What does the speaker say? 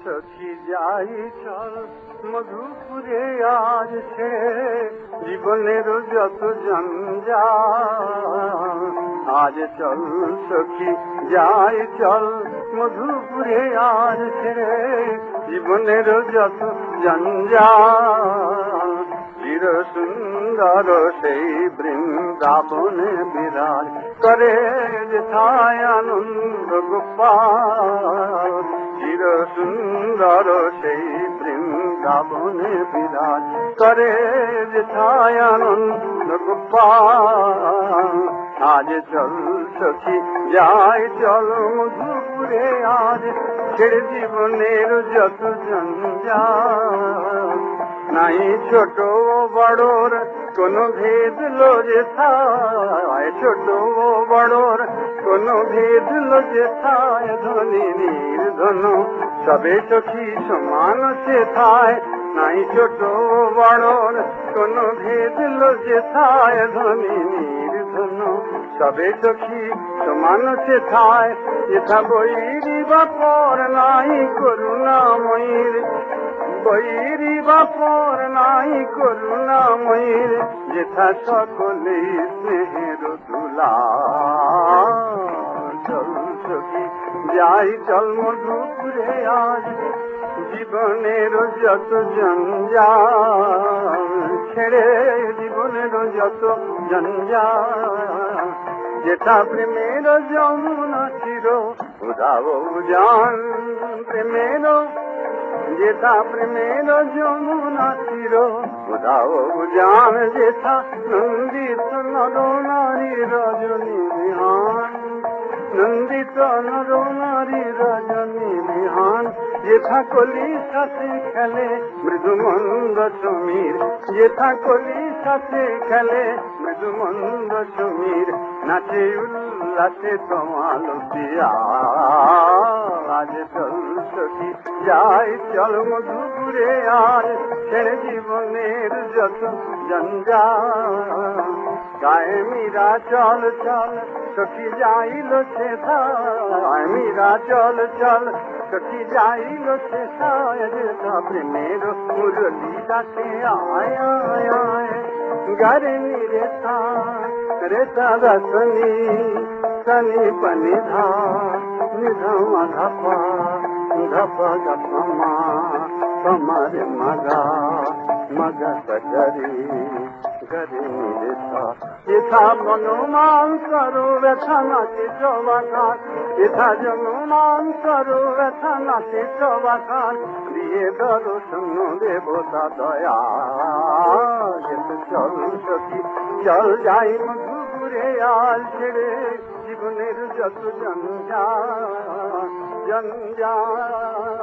সখী যাই চল মধুপুরে আজ ছেড়ে জীবনের যত জঞ্জাল। আজ চল সখী যাই চল মধুপুরে আজ ছেড়ে জীবনের যত জঞ্জাল। চির সুন্দর সেই বৃন্দাবনে বিরাজ করে যেথায় আনন্দ গোপাল। চির সুন্দর সেই বৃন্দাবনে বিরাজ করে যেথায় আনন্দ গোপাল। আজ চল সখী যাই চল মধুপুরে আজ ছেড়ে জীবনের যত জঞ্জাল। নাই ছোট বড়র কোনো ভেদ লো যেথায়, ছোট বড়র কোনো ভেদ লো যেথায়, ধনী নির্ধন সবে সখী সমান সেথায়। নাই ছোট বড়র কোনো ভেদ লো যেথায়, ধনী নির্ধন সবে সখী সমান সেথায়। যেথা বৈরি বাপর নাই করুণাময়ীর, বৈরি বাপর নাই করুণাময়ীর, যেথা সকলে স্নেহের দুলাল। চল সখী যাই চল মধুপুরে আজ জীবনের যত জঞ্জাল ছেড়ে জীবনের যত জঞ্জাল। যেথা প্রেমের যমুনা চির উদাও জান, প্রেমের যেথা প্রেমের যমুনা চির উদাও জান। যেথা নন্দিত নর নারী রজনী বিহান, নন্দিত নর নারী রজনী বিহান। যেথা কলি সাথে খেলে মৃদু মন্দ সমীর, যেথা কলি সাথে খেলে মৃদু মন্দ সমীর। নাচে উল্লাসে তোমাল পিয়া। আজ চল সখী যাই চল মধুপুরে আজ ছেড়ে জীবনের যত জঞ্জাল। গায়ে মীরা চল চল সখী যাইল সেথায়, মীরা চল চল সখী যাইল সেথায়। যেথা প্রেমের মুরলি ডাকে আয় আয় আয়, গারে রে সা রে সা সনি সনি পনি ধা নিধা ধপা ধপা ধপমা পমরে মগা মগা সগরি গরি রে সা। যেথা মনোমান করো ব্যথা নাচে চবাখান, যেথা জনমান করো ব্যথা নাচে চবাখান। দিয়ে দর্শন দেবতা দয়া। চল সখী চল যাই মধুপুরে আজ ছেড়ে জীবনের যত জঞ্জাল জঞ্জাল।